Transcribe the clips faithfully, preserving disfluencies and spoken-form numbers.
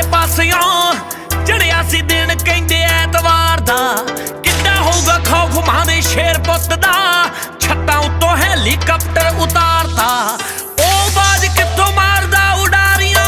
चारे पासियों चढ़िया सी दिन कहंदे ऐतवार दा किड्डा होगा खौफ मां दे शेर पुत्त दा छत्तां उत्तों हैलीकाप्टर उतारता ओ बाज कित्थों मारदा उडारियां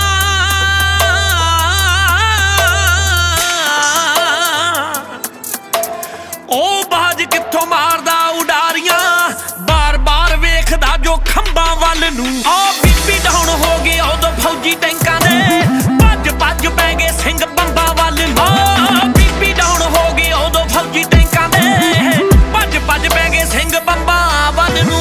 ओ बाज कित्थों मारदा उडारियां बार बार वेखदा जो खंबां वल नूं ओ बीबी डाउन हो गए उदों फौजी टैंकां दे भज भज पै गए सिंह बंबां वल नूं बीबी डाउन हो गए उदों फौजी टैंकां दे भज भज पै गए सिंह बंबां वल नूं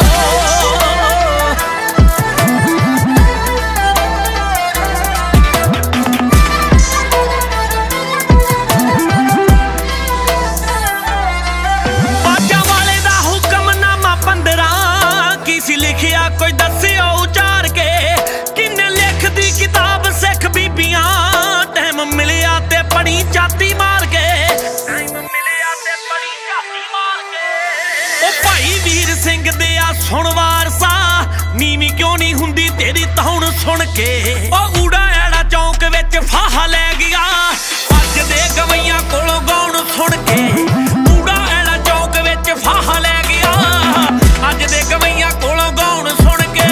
लिखिया कोई दसिया उचार के किन्ने लिख दी किताब सिख बीबियां टाइम मिलिया ते पढ़ी छाती मार के टाइम मिलिया ते पढ़ी छाती मार के ओ भाई वीर सिंह दे आ सुन वारसा नीवी क्यों नहीं हुंदी तेरी तौण सुन के ओ ऊड़ा ऐड़ा चौक विच फाहा लै गया अज दे गवैयां कोलों गौण सुन के ऊड़ा ऐड़ा चौक विच फाहा लै गया अज दे गवैयां कोलों गौण सुन के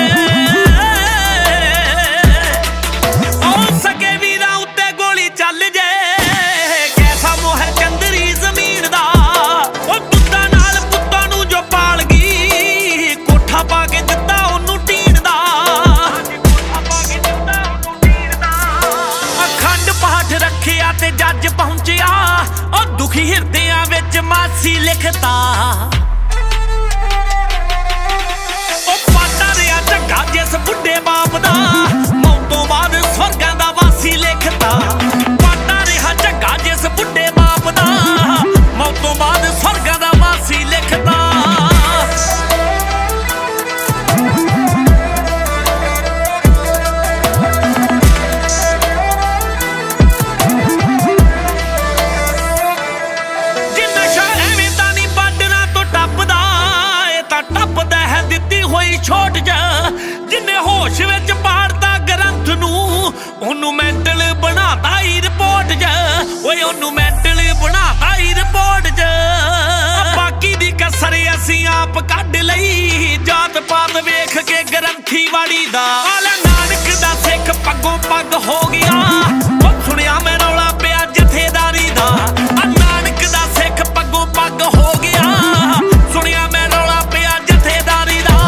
ओ सके वीरां उत्ते गोली चल जे कैसा मोह चंदरी जमीन दा ओ दुद्धां नाल पुत्तां नूं जो पाल गई कोठा पा के दित्ता ओनू टीन दा कोठा पा के दित्ता ओनू टीन दा अखंड पाठ रखिया ते जज पहुंचिया ओ दुखी हिरदियां विच मासी लिखता जिस बुढ़े बाप दा मौतों बाद स्वर्गां दा वासी लिखता पाटा रहा झग्गा जिस बुढ़े बाप दा मौतों बाद स्वर्गां दा वासी लिखता जिन्ना शाह एवें तां नहीं बाडरां तो टपदा ए तां टपदा है दित्ती होई छोट जा जिन्ने होश विच पाड़ता ग्रंथ नूं ओनू मैंटल बनाता ही रिपोर्ट च ओए ओनू मैंटल बनाता ही रिपोर्ट च बाकी दी कसर असीं आप कढ लई जात पात वेख के ग्रंथी वाड़ी दा आला नानक दा सिख पग्गों पग हो गया ओ सुनिया मैं रौला पिया जथेदारी दा नानक दा सिख पग्गों पग हो गया सुनिया मैं रौला पिया जथेदारी दा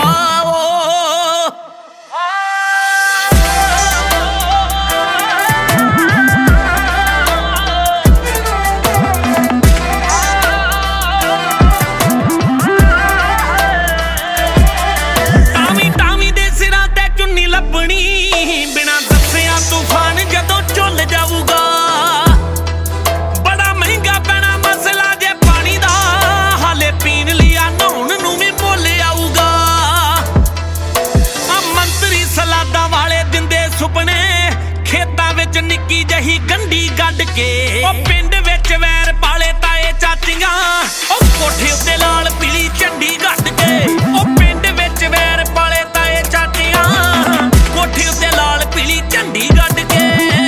निक्की जही गंढी गड्ढ के ओ पिंड विच वैर पाले ताए चाचियां ओ कोठे उत्ते लाल पीली झंडी गड्ढ के ओ पिंड विच वैर पाले ताए चाचियां कोठे उत्ते लाल पीली झंडी गड्ढ के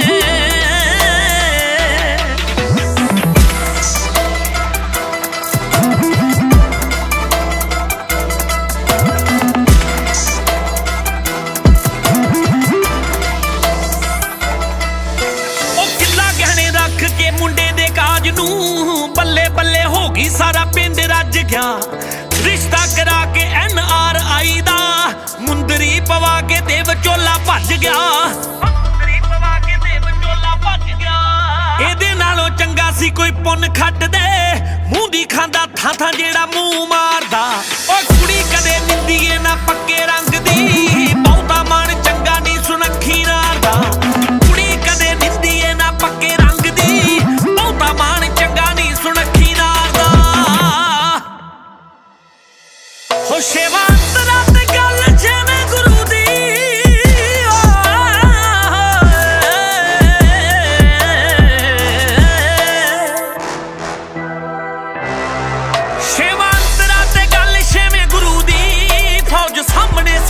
बल्ले बल्ले हो गई सारा पिंड रज गया रिश्ता करा के एन आर आई दा मुंदरी पवा के ते विचोला भज गया मुंदरी पवा के ते विचोला भज गया एदे नालों चंगा सी कोई पुन खट दे मूंह दी खांदा थां थां जेड़ा मूंह मारदा ओ कुड़ी कदे निंदीए ना पक्के रंग दी बहुता मन चंगा नहीं सुनखी नारदा कुड़ी कदे निंदीए ना पक्के रंग दी बहुता मन चंगा नहीं सुनखी नारदा हो सेवा अंतरा ते गल जिवें गुरु दी सेवा अंतरा ते गल जिवें गुरु दी फौज सामने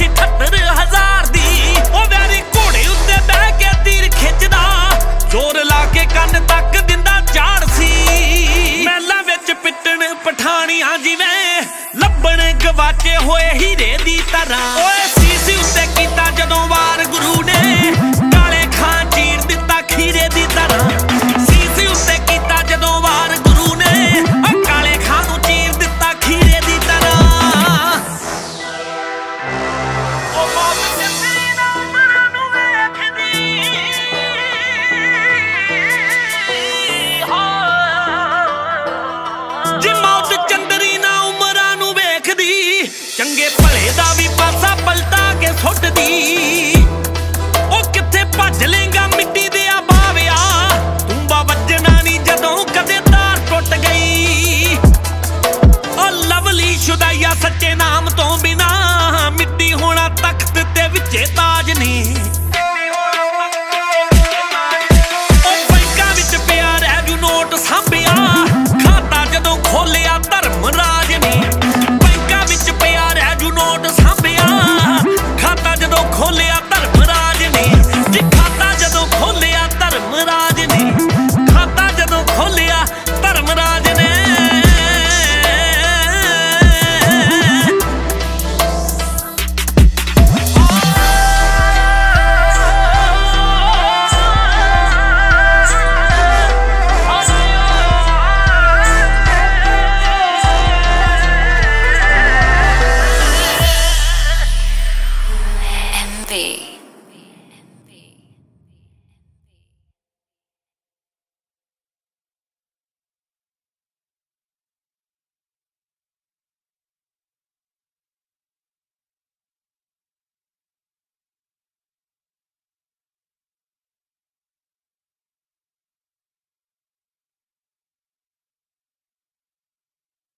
ਸੁੱਟਦੀ। ਉਹ ਕਿੱਥੇ ਭੱਜ ਲੇਗਾ ਮਿੱਟੀ ਦੇ ਆ ਬਾਵਿਆ, ਤੂੰਬਾ ਵੱਜਣਾ ਨੀ ਜਦੋਂ ਕਦੇ ਤਾਰ ਟੁੱਟ ਗਈ। ਉਹ ਲਵਲੀ ਸ਼ੁਦਾਈਆ ਸੱਚੇ ਨਾਮ ਤੋਂ ਬਿਨਾ, ਮਿੱਟੀ ਹੋਣਾ ਤਖਤ ਤੇ ਵਿੱਚੇ ਤਾਰ